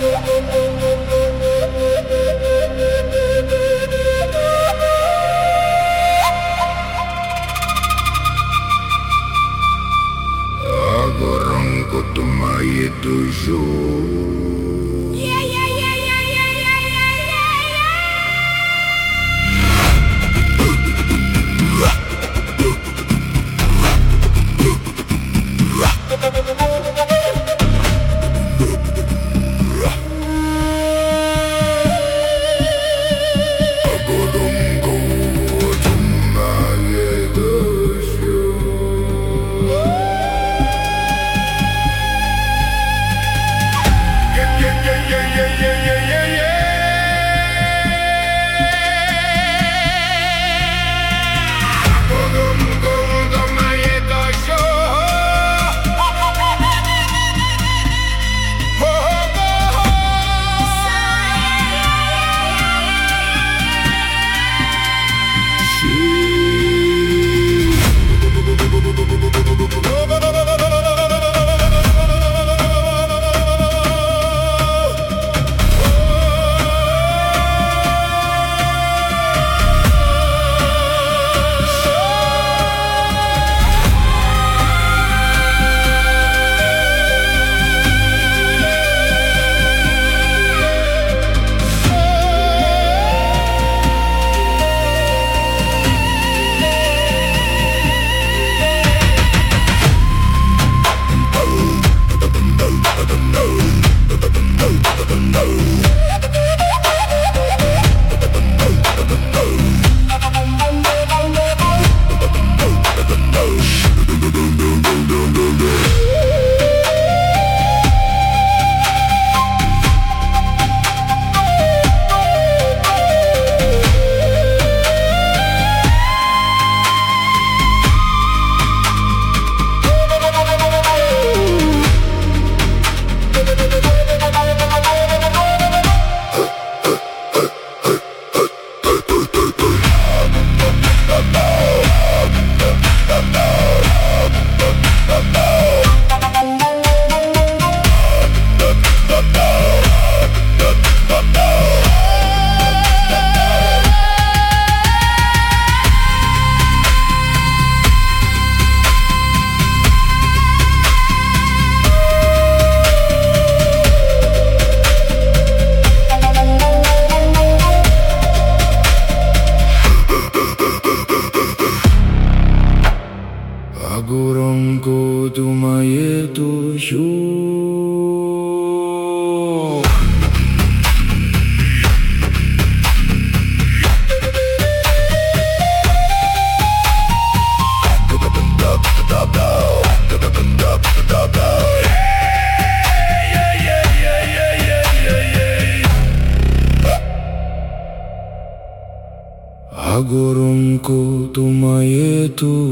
Горунку думає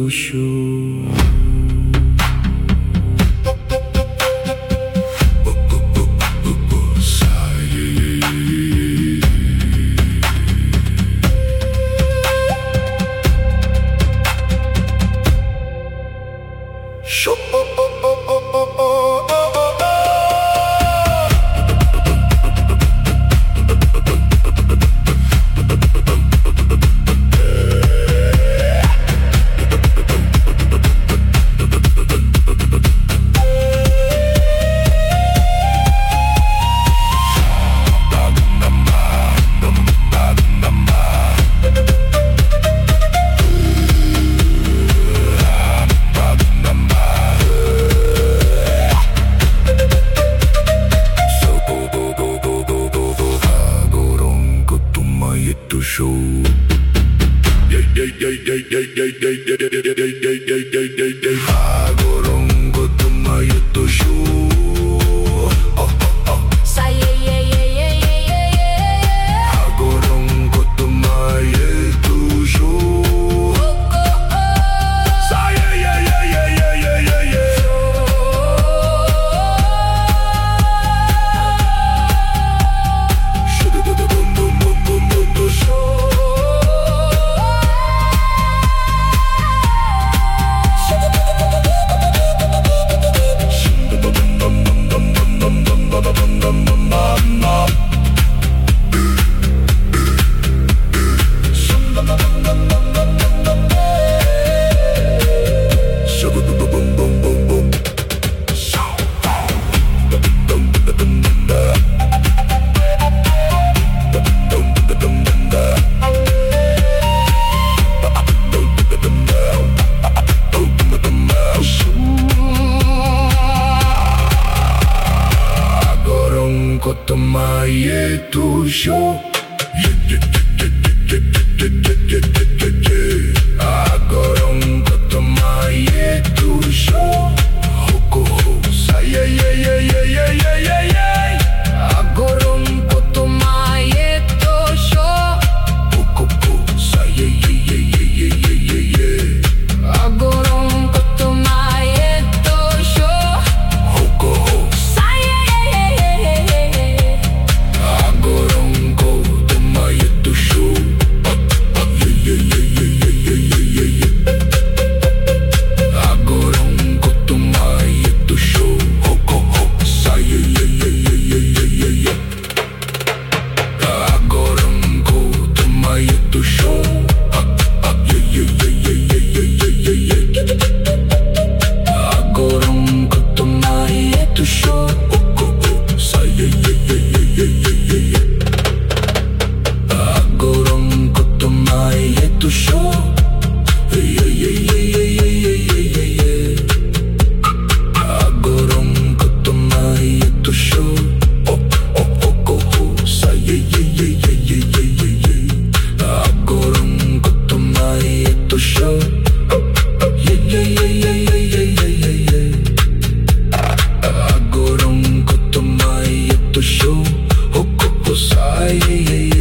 душу. to moje tusio. A gorąco to moje tusio. Hoko hosa, jej. A gorąco to moje tusio. Hoko hosa, jej. A gorąco to moje tusio. Hoko hosa, jej. A gorąco to moje tusio. A gorąco to moje tusio. Hoko hosa, jej. A gorąco to moje tusio. A gorąco to moje tusio. Hoko hosa, jej. A gorąco to moje tusio. A gorąco to moje tusio. Hoko hosa, jej. A gorąco to moje tusio. A gorąco to moje tusio. Hoko hosa, jej.